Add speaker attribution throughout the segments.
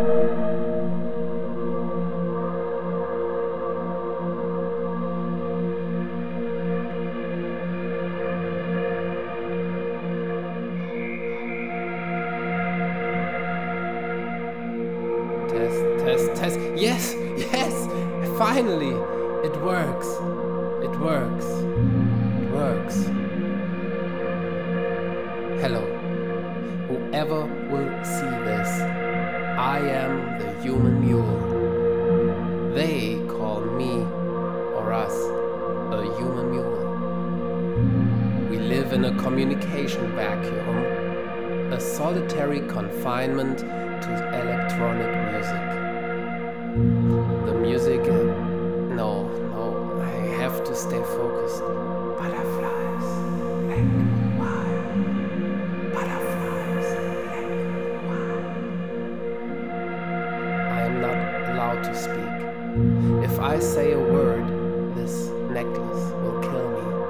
Speaker 1: Test. Yes, finally, it works. Hello, whoever will see this, I am the human mule. They call me, or us, a human mule. We live in a communication vacuum, a solitary confinement to electronic music. The music, no, I have to stay focused. Butterflies, black, white. Butterflies, black, white. I am not allowed to speak. If I say a word, this necklace will kill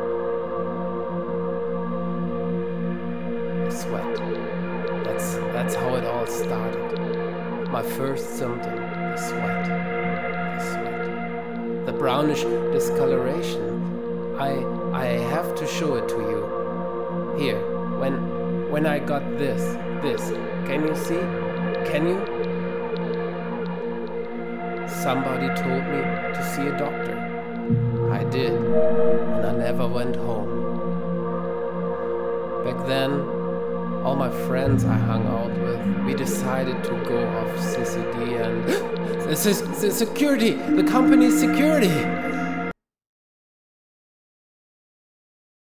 Speaker 1: me. Sweat. That's how it all started. My first symptom, the sweat. The brownish discoloration. I have to show it to you. Here, when I got this. Can you see? Can you? Somebody told me to see a doctor. I did, and I never went home. Back then, all my friends I hung out with, we decided to go off CCD and... The security! The company's security!